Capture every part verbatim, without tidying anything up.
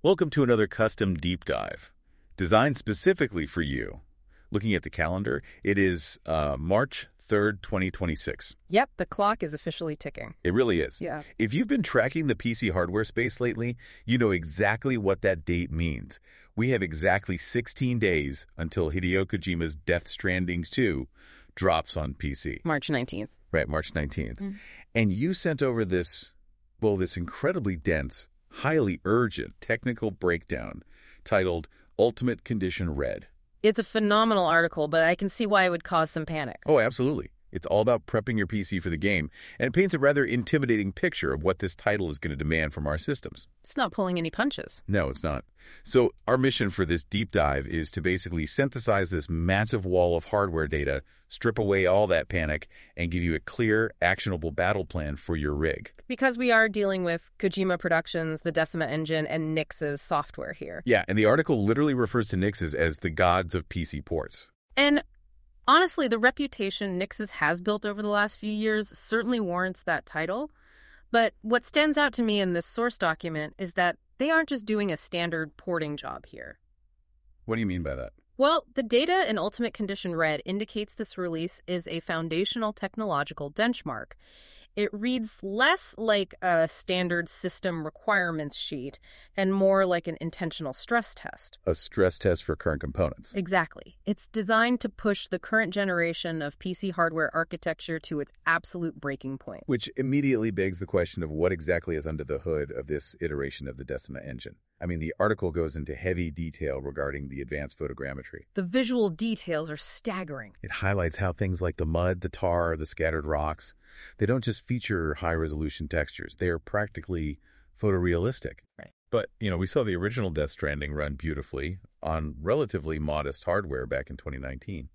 Welcome to another custom deep dive, designed specifically for you. Looking at the calendar, it is uh, March third, twenty twenty-six. Yep, the clock is officially ticking. It really is. Yeah. If you've been tracking the P C hardware space lately, you know exactly what that date means. We have exactly sixteen days until Hideo Kojima's Death Stranding two drops on P C. March nineteenth. Right, March nineteenth. Mm. And you sent over this, well, this incredibly dense, highly urgent technical breakdown titled Ultimate Condition Red. It's a phenomenal article, but I can see why it would cause some panic. Oh, absolutely. It's all about prepping your P C for the game, and it paints a rather intimidating picture of what this title is going to demand from our systems. It's not pulling any punches. No, it's not. So our mission for this deep dive is to basically synthesize this massive wall of hardware data, strip away all that panic, and give you a clear, actionable battle plan for your rig. Because we are dealing with Kojima Productions, the Decima engine, and Nix's software here. Yeah, and the article literally refers to Nix's as the gods of P C ports. And honestly, the reputation Nix's has built over the last few years certainly warrants that title. But what stands out to me in this source document is that they aren't just doing a standard porting job here. What do you mean by that? Well, the data in Ultimate Condition Red indicates this release is a foundational technological benchmark. It reads less like a standard system requirements sheet and more like an intentional stress test. A stress test for current components. Exactly. It's designed to push the current generation of P C hardware architecture to its absolute breaking point. Which immediately begs the question of what exactly is under the hood of this iteration of the Decima engine. I mean, the article goes into heavy detail regarding the advanced photogrammetry. The visual details are staggering. It highlights how things like the mud, the tar, the scattered rocks, they don't just feature high-resolution textures. They are practically photorealistic. Right. But, you know, we saw the original Death Stranding run beautifully on relatively modest hardware back in twenty nineteen.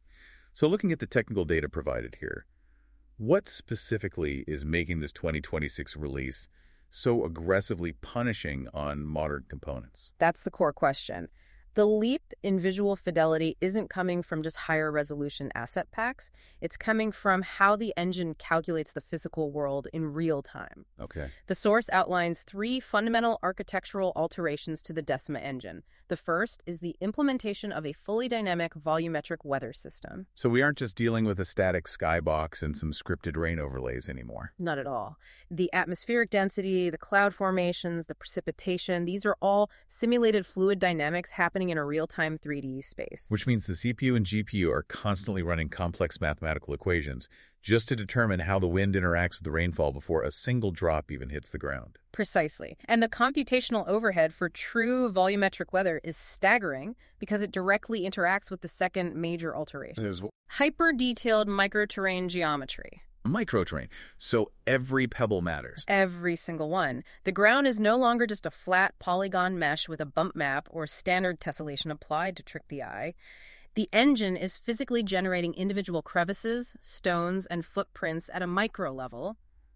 So looking at the technical data provided here, what specifically is making this twenty twenty-six release so aggressively punishing on modern components? That's the core question. The leap in visual fidelity isn't coming from just higher resolution asset packs. It's coming from how the engine calculates the physical world in real time. Okay. The source outlines three fundamental architectural alterations to the Decima engine. The first is the implementation of a fully dynamic volumetric weather system. So we aren't just dealing with a static skybox and some scripted rain overlays anymore. Not at all. The atmospheric density, the cloud formations, the precipitation, these are all simulated fluid dynamics happening in a real-time three D space. Which means the C P U and G P U are constantly running complex mathematical equations just to determine how the wind interacts with the rainfall before a single drop even hits the ground. Precisely. And the computational overhead for true volumetric weather is staggering because it directly interacts with the second major alteration. Hyper-detailed microterrain geometry. Microterrain. So every pebble matters. Every single one. The ground is no longer just a flat polygon mesh with a bump map or standard tessellation applied to trick the eye. The engine is physically generating individual crevices, stones, and footprints at a micro level.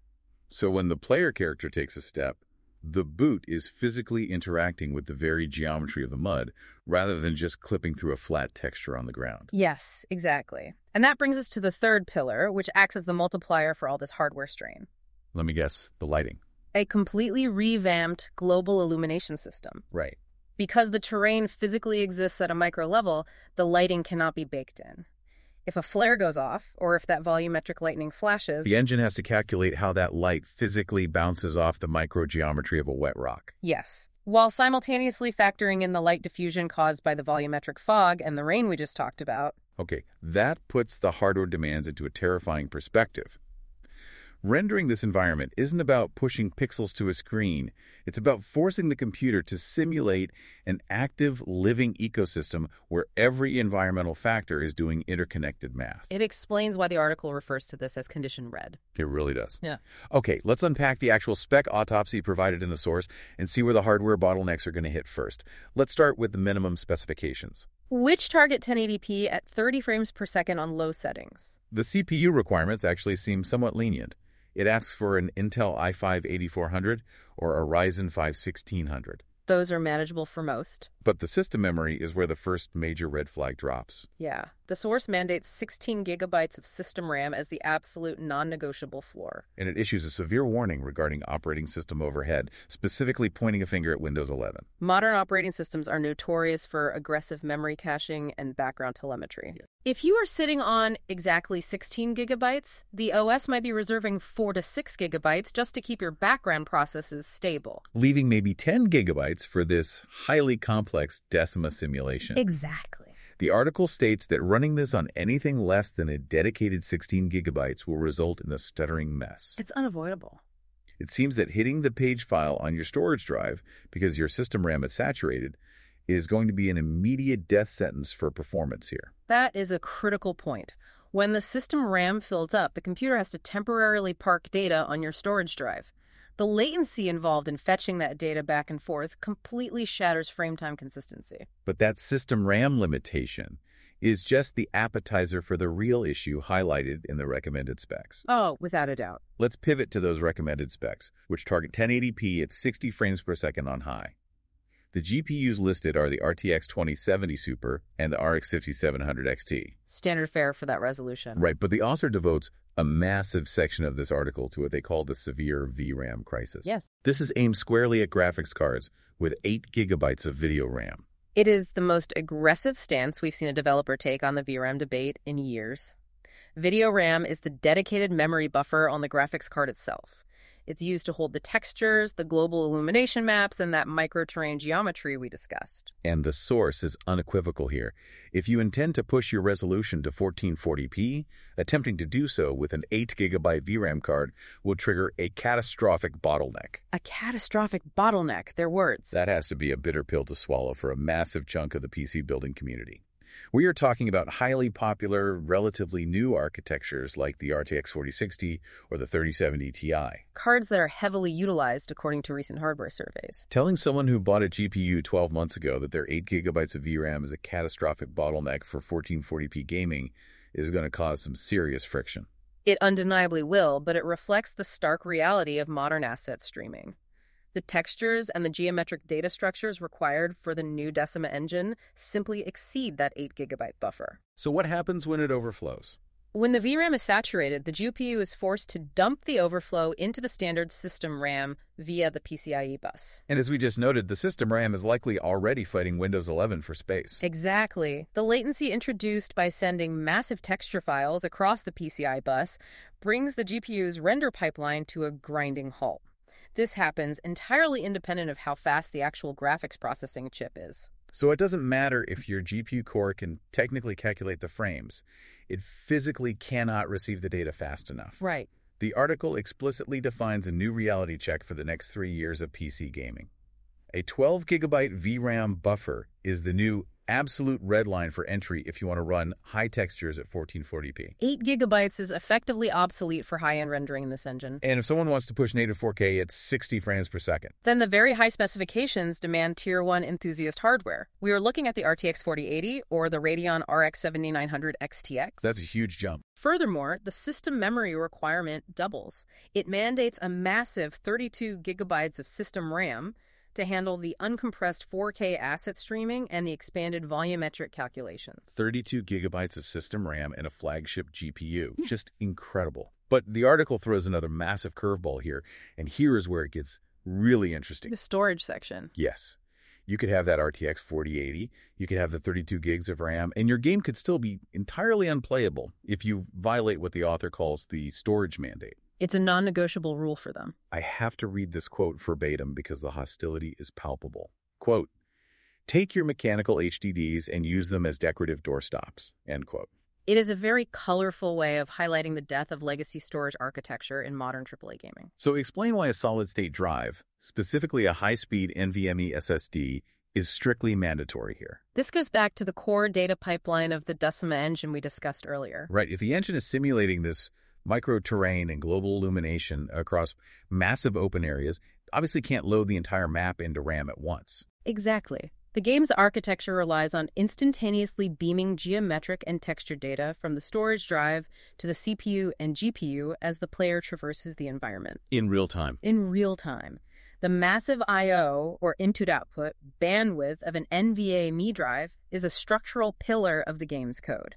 So when the player character takes a step, the boot is physically interacting with the very geometry of the mud rather than just clipping through a flat texture on the ground. Yes, exactly. And that brings us to the third pillar, which acts as the multiplier for all this hardware strain. Let me guess, the lighting. A completely revamped global illumination system. Right. Because the terrain physically exists at a micro level, the lighting cannot be baked in. If a flare goes off, or if that volumetric lightning flashes... The engine has to calculate how that light physically bounces off the microgeometry of a wet rock. Yes, while simultaneously factoring in the light diffusion caused by the volumetric fog and the rain we just talked about. Okay, that puts the hardware demands into a terrifying perspective. Rendering this environment isn't about pushing pixels to a screen. It's about forcing the computer to simulate an active, living ecosystem where every environmental factor is doing interconnected math. It explains why the article refers to this as condition red. It really does. Yeah. Okay, let's unpack the actual spec autopsy provided in the source and see where the hardware bottlenecks are going to hit first. Let's start with the minimum specifications. Which target ten eighty p at thirty frames per second on low settings? The C P U requirements actually seem somewhat lenient. It asks for an Intel i five eighty-four hundred or a Ryzen five sixteen hundred. Those are manageable for most. But the system memory is where the first major red flag drops. Yeah. The source mandates sixteen gigabytes of system RAM as the absolute non-negotiable floor. And it issues a severe warning regarding operating system overhead, specifically pointing a finger at Windows eleven. Modern operating systems are notorious for aggressive memory caching and background telemetry. Yeah. If you are sitting on exactly sixteen gigabytes, the O S might be reserving four to six gigabytes just to keep your background processes stable, leaving maybe ten gigabytes for this highly complex Decima simulation. Exactly. The article states that running this on anything less than a dedicated sixteen gigabytes will result in a stuttering mess. It's unavoidable. It seems that hitting the page file on your storage drive, because your system RAM is saturated, is going to be an immediate death sentence for performance here. That is a critical point. When the system RAM fills up, the computer has to temporarily park data on your storage drive. The latency involved in fetching that data back and forth completely shatters frame time consistency. But that system RAM limitation is just the appetizer for the real issue highlighted in the recommended specs. Oh, without a doubt. Let's pivot to those recommended specs, which target ten eighty p at sixty frames per second on high. The G P Us listed are the R T X twenty seventy Super and the R X fifty-seven hundred X T. Standard fare for that resolution. Right, but the author devotes a massive section of this article to what they call the severe V RAM crisis. Yes. This is aimed squarely at graphics cards with eight gigabytes of video RAM. It is the most aggressive stance we've seen a developer take on the V RAM debate in years. Video RAM is the dedicated memory buffer on the graphics card itself. It's used to hold the textures, the global illumination maps, and that microterrain geometry we discussed. And the source is unequivocal here. If you intend to push your resolution to fourteen forty p, attempting to do so with an eight gigabyte V RAM card will trigger a catastrophic bottleneck. A catastrophic bottleneck, their words. That has to be a bitter pill to swallow for a massive chunk of the P C building community. We are talking about highly popular, relatively new architectures like the R T X forty sixty or the thirty seventy Ti. Cards that are heavily utilized according to recent hardware surveys. Telling someone who bought a G P U twelve months ago that their eight gigabytes of V RAM is a catastrophic bottleneck for fourteen forty p gaming is going to cause some serious friction. It undeniably will, but it reflects the stark reality of modern asset streaming. The textures and the geometric data structures required for the new Decima engine simply exceed that eight gigabyte buffer. So what happens when it overflows? When the V RAM is saturated, the G P U is forced to dump the overflow into the standard system RAM via the P C I E bus. And as we just noted, the system RAM is likely already fighting Windows eleven for space. Exactly. The latency introduced by sending massive texture files across the P C I bus brings the G P U's render pipeline to a grinding halt. This happens entirely independent of how fast the actual graphics processing chip is. So it doesn't matter if your G P U core can technically calculate the frames. It physically cannot receive the data fast enough. Right. The article explicitly defines a new reality check for the next three years of P C gaming. A twelve gigabyte V RAM buffer is the new absolute red line for entry if you want to run high textures at fourteen forty p. eight gigabytes is effectively obsolete for high-end rendering in this engine. And if someone wants to push native four K at sixty frames per second. Then the very high specifications demand tier one enthusiast hardware. We are looking at the R T X forty eighty or the Radeon R X seventy-nine hundred X T X. That's a huge jump. Furthermore, the system memory requirement doubles. It mandates a massive thirty-two gigabytes of system RAM to handle the uncompressed four K asset streaming and the expanded volumetric calculations. thirty-two gigabytes of system RAM and a flagship G P U. Just incredible. But the article throws another massive curveball here, and here is where it gets really interesting. The storage section. Yes. You could have that R T X forty eighty, you could have the thirty-two gigs of RAM, and your game could still be entirely unplayable if you violate what the author calls the storage mandate. It's a non-negotiable rule for them. I have to read this quote verbatim because the hostility is palpable. Quote, "Take your mechanical H D Ds and use them as decorative doorstops." End quote. It is a very colorful way of highlighting the death of legacy storage architecture in modern triple A gaming. So explain why a solid-state drive, specifically a high-speed NVMe S S D, is strictly mandatory here. This goes back to the core data pipeline of the Decima engine we discussed earlier. Right. If the engine is simulating this micro-terrain and global illumination across massive open areas, obviously can't load the entire map into RAM at once. Exactly. The game's architecture relies on instantaneously beaming geometric and texture data from the storage drive to the C P U and G P U as the player traverses the environment. In real time. In real time. The massive I O, or input-output, bandwidth of an NVMe drive is a structural pillar of the game's code.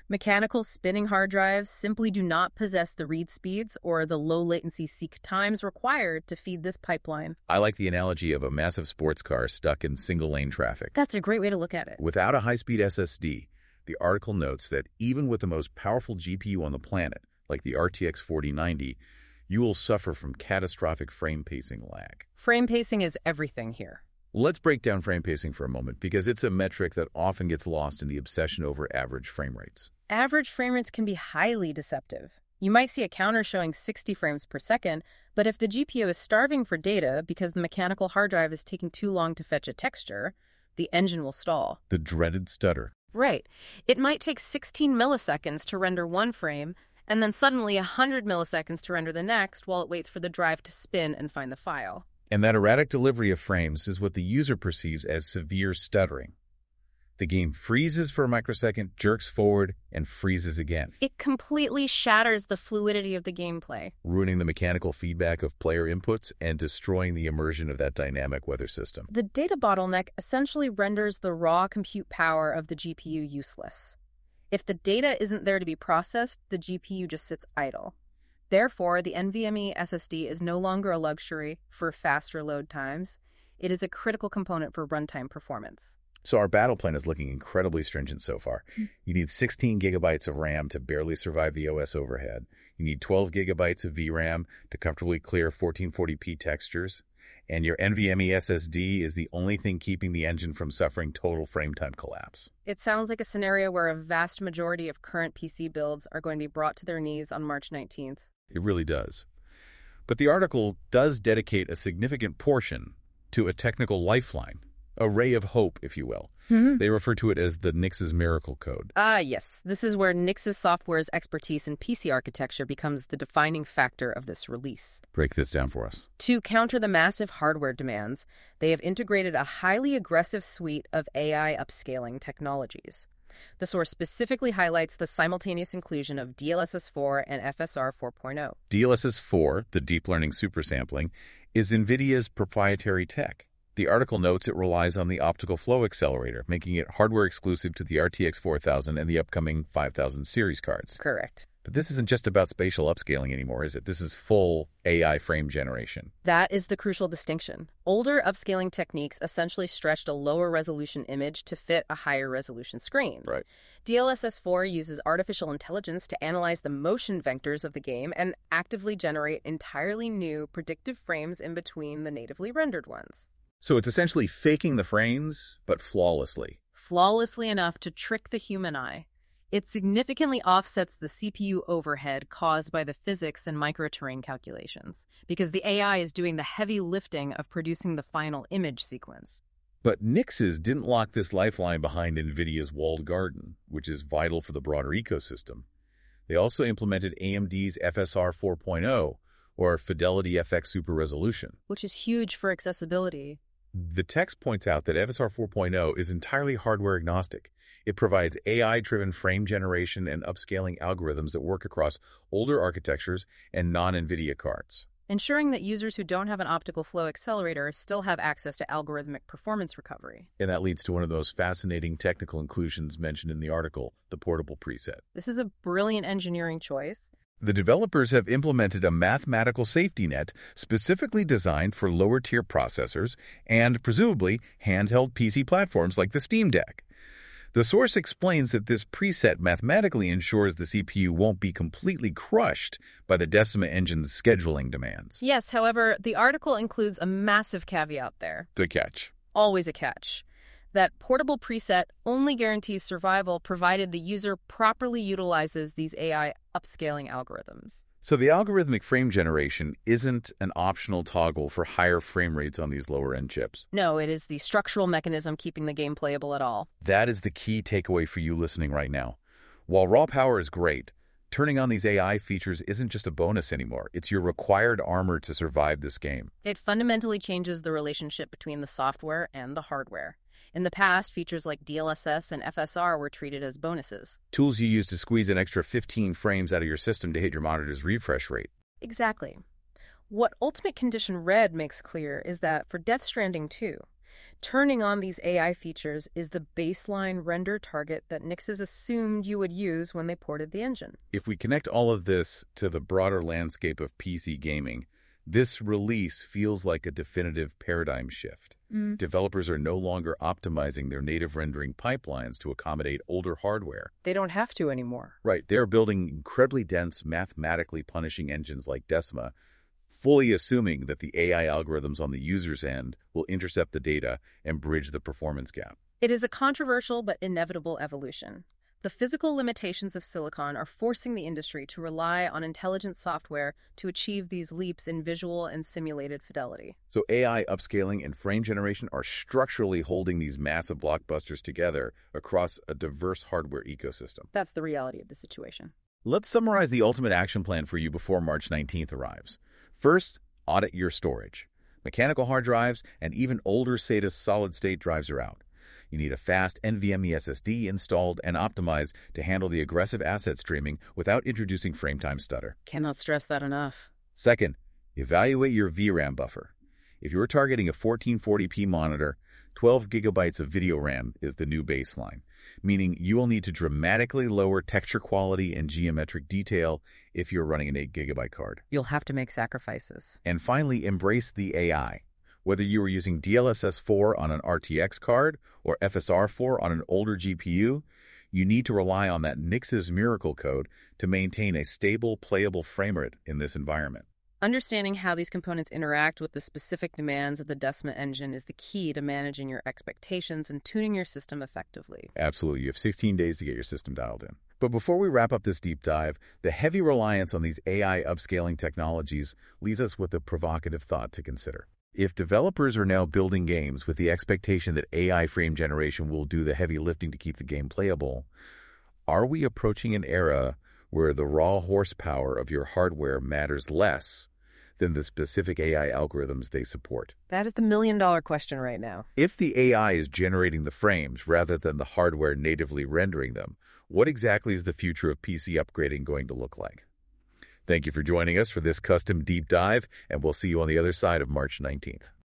Mechanical spinning hard drives simply do not possess the read speeds or the low latency seek times required to feed this pipeline. I like the analogy of a massive sports car stuck in single-lane traffic. That's a great way to look at it. Without a high-speed S S D, the article notes that even with the most powerful G P U on the planet, like the R T X forty ninety, you will suffer from catastrophic frame pacing lag. Frame pacing is everything here. Let's break down frame pacing for a moment, because it's a metric that often gets lost in the obsession over average frame rates. Average frame rates can be highly deceptive. You might see a counter showing sixty frames per second, but if the G P U is starving for data because the mechanical hard drive is taking too long to fetch a texture, the engine will stall. The dreaded stutter. Right. It might take sixteen milliseconds to render one frame, and then suddenly one hundred milliseconds to render the next while it waits for the drive to spin and find the file. And that erratic delivery of frames is what the user perceives as severe stuttering. The game freezes for a microsecond, jerks forward, and freezes again. It completely shatters the fluidity of the gameplay, ruining the mechanical feedback of player inputs and destroying the immersion of that dynamic weather system. The data bottleneck essentially renders the raw compute power of the G P U useless. If the data isn't there to be processed, the G P U just sits idle. Therefore, the NVMe S S D is no longer a luxury for faster load times. It is a critical component for runtime performance. So our battle plan is looking incredibly stringent so far. You need sixteen gigabytes of RAM to barely survive the O S overhead. You need twelve gigabytes of V RAM to comfortably clear fourteen forty p textures. And your NVMe S S D is the only thing keeping the engine from suffering total frame time collapse. It sounds like a scenario where a vast majority of current P C builds are going to be brought to their knees on March nineteenth. It really does. But the article does dedicate a significant portion to a technical lifeline, a ray of hope, if you will. Mm-hmm. They refer to it as the Nix's Miracle Code. Ah, yes. This is where Nix's software's expertise in P C architecture becomes the defining factor of this release. Break this down for us. To counter the massive hardware demands, they have integrated a highly aggressive suite of A I upscaling technologies. The source specifically highlights the simultaneous inclusion of D L S S four and F S R four point oh. D L S S four, the deep learning supersampling, is NVIDIA's proprietary tech. The article notes it relies on the optical flow accelerator, making it hardware exclusive to the R T X four thousand and the upcoming five thousand series cards. Correct. But this isn't just about spatial upscaling anymore, is it? This is full A I frame generation. That is the crucial distinction. Older upscaling techniques essentially stretched a lower resolution image to fit a higher resolution screen. Right. D L S S four uses artificial intelligence to analyze the motion vectors of the game and actively generate entirely new predictive frames in between the natively rendered ones. So it's essentially faking the frames, but flawlessly. Flawlessly enough to trick the human eye. It significantly offsets the C P U overhead caused by the physics and microterrain calculations, because the A I is doing the heavy lifting of producing the final image sequence. But Nix's didn't lock this lifeline behind NVIDIA's walled garden, which is vital for the broader ecosystem. They also implemented A M D's F S R four point oh, or Fidelity F X Super Resolution, which is huge for accessibility. The text points out that F S R four point oh is entirely hardware agnostic. It provides A I-driven frame generation and upscaling algorithms that work across older architectures and non-NVIDIA cards, ensuring that users who don't have an optical flow accelerator still have access to algorithmic performance recovery. And that leads to one of those fascinating technical inclusions mentioned in the article, the portable preset. This is a brilliant engineering choice. The developers have implemented a mathematical safety net specifically designed for lower-tier processors and, presumably, handheld P C platforms like the Steam Deck. The source explains that this preset mathematically ensures the C P U won't be completely crushed by the Decima engine's scheduling demands. Yes, however, the article includes a massive caveat there. The catch. Always a catch. That portable preset only guarantees survival provided the user properly utilizes these A I upscaling algorithms. So the algorithmic frame generation isn't an optional toggle for higher frame rates on these lower-end chips. No, it is the structural mechanism keeping the game playable at all. That is the key takeaway for you listening right now. While raw power is great, turning on these A I features isn't just a bonus anymore. It's your required armor to survive this game. It fundamentally changes the relationship between the software and the hardware. In the past, features like D L S S and F S R were treated as bonuses. Tools you use to squeeze an extra fifteen frames out of your system to hit your monitor's refresh rate. Exactly. What Ultimate Condition Red makes clear is that for Death Stranding two, Turning on these A I features is the baseline render target that Nixes assumed you would use when they ported the engine. If we connect all of this to the broader landscape of P C gaming, this release feels like a definitive paradigm shift. Mm. Developers are no longer optimizing their native rendering pipelines to accommodate older hardware. They don't have to anymore. Right, they're building incredibly dense, mathematically punishing engines like Decima, fully assuming that the A I algorithms on the user's end will intercept the data and bridge the performance gap. It is a controversial but inevitable evolution. The physical limitations of silicon are forcing the industry to rely on intelligent software to achieve these leaps in visual and simulated fidelity. So A I upscaling and frame generation are structurally holding these massive blockbusters together across a diverse hardware ecosystem. That's the reality of the situation. Let's summarize the ultimate action plan for you before March nineteenth arrives. First, audit your storage. Mechanical hard drives and even older SATA solid-state drives are out. You need a fast NVMe S S D installed and optimized to handle the aggressive asset streaming without introducing frame time stutter. Cannot stress that enough. Second, evaluate your V RAM buffer. If you're targeting a fourteen forty p monitor, twelve gigabytes of video RAM is the new baseline, meaning you will need to dramatically lower texture quality and geometric detail if you're running an eight gigabyte card. You'll have to make sacrifices. And finally, embrace the A I. Whether you are using D L S S four on an R T X card or F S R four on an older G P U, you need to rely on that Nixes miracle code to maintain a stable, playable frame rate in this environment. Understanding how these components interact with the specific demands of the Decima engine is the key to managing your expectations and tuning your system effectively. Absolutely. You have sixteen days to get your system dialed in. But before we wrap up this deep dive, the heavy reliance on these A I upscaling technologies leaves us with a provocative thought to consider. If developers are now building games with the expectation that A I frame generation will do the heavy lifting to keep the game playable, are we approaching an era where the raw horsepower of your hardware matters less than the specific A I algorithms they support? That is the million-dollar question right now. If the A I is generating the frames rather than the hardware natively rendering them, what exactly is the future of P C upgrading going to look like? Thank you for joining us for this custom deep dive, and we'll see you on the other side of March nineteenth.